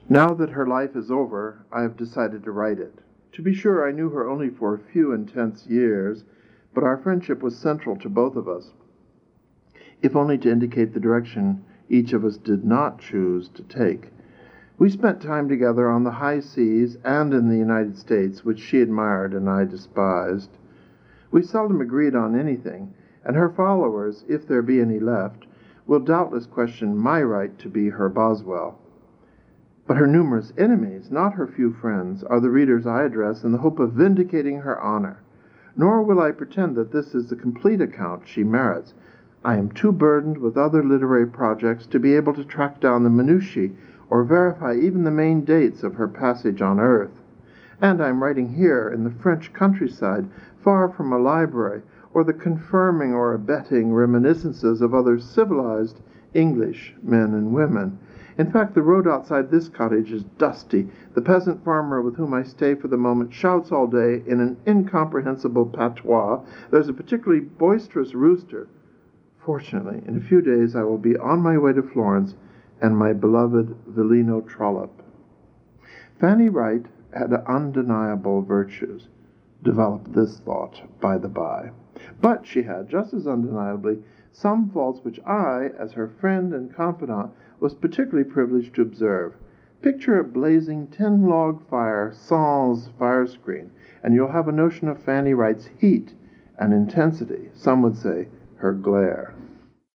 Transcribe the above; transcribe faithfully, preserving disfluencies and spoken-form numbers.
Now that her life is over, I have decided to write it. To be sure, I knew her only for a few intense years, but our friendship was central to both of us, if only to indicate the direction each of us did not choose to take. We spent time together on the high seas and in the United States, which she admired and I despised. We seldom agreed on anything, and her followers, if there be any left, will doubtless question my right to be her Boswell. But her numerous enemies, not her few friends, are the readers I address in the hope of vindicating her honor. Nor will I pretend that this is the complete account she merits. I am too burdened with other literary projects to be able to track down the minutiae or verify even the main dates of her passage on earth. And I am writing here in the French countryside, far from a library, or the confirming or abetting reminiscences of other civilized English men and women. In fact, the road outside this cottage is dusty. The peasant farmer with whom I stay for the moment shouts all day in an incomprehensible patois. There's a particularly boisterous rooster. Fortunately, in a few days I will be on my way to Florence and my beloved Villino Trollope. Fanny Wright had undeniable virtues. Developed this thought, by the by. But she had, just as undeniably, some faults which I, as her friend and confidant, was particularly privileged to observe. Picture a blazing ten-log fire sans fire screen, and you'll have a notion of Fanny Wright's heat and intensity, some would say her glare.